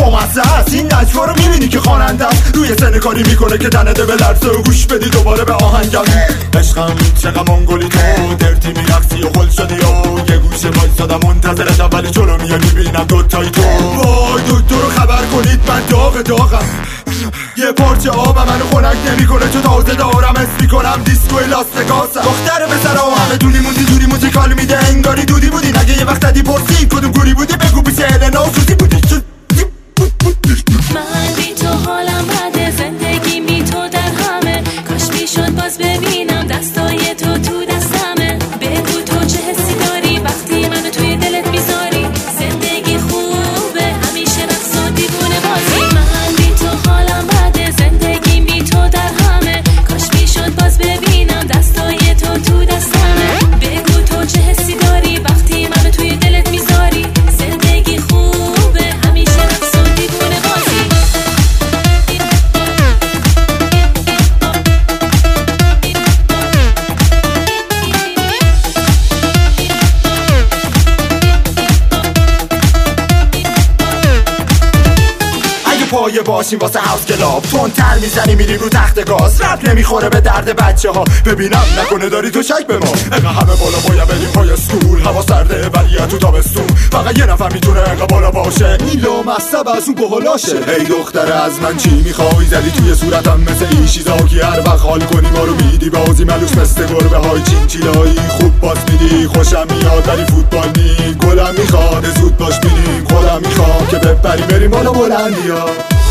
بامزه است این نجوا رو میبینی که خواننده است روی سن کاری میکنه که تنده به لرزه و گوش بدی دوباره به آهنگم. عشقم چقدر منگولی تو درتی میرقصی و خل شدی و یه گوشه وایسادم منتظرت ولی جلو میای میبینم دوتایی تو. وای دکتر رو خبر کنید من داغم یه پارچه آب منو خنک نمیکنه چون تازه دارم حس میکنم دیسکو لاستگاسم. دختر پسرا همه دوری موزیکال میده انگاری دودی بودی نگه یه وقت زدی پرسی کدوم گوری بودی بگو بی سهل ناسوزی بودی. من بی تو حالم بده زندگی بی تو در همه کاش میشد باز ببینم دستای تو دستمه. بگو تو چه حسی داری وقتی منو توی دلت میذاری زندگی خوبه همیشه رقص و دیوونه بازی. من بی تو حالم بده زندگی بی تو در همه کاش میشد باز ببینم دستای تو دستمه. بگو تو چه حسی داری وقتی منو توی دلت میذاری زندگی خوبه همیشه رقص و دیوونه بازی. پایه باشیم واسه هاوس کلاب تون تر میزنی میریم رو تخت گاز رپ نمیخوره به درد بچه ها ببینم نکنه داری تو شک به ما اقا همه بالا باید بریم پای اسکول هوا سرده ولی تو تابستون فقط یه نفر میتونه اقا بالا باشه این لامصب از اون بهلاشه. ای دختر از من چی میخوای زدی توی صورتم مثل این چیزا که هر وقت حال کنی ما رو میدی بازی ملوس مثل گربه های چینچیلایی خوب باز میدی خوشم میاد ولی فوتبال نی گلم میخواد زود باش بینیم خودم میخوام که بپری بریم بالا بلندیا.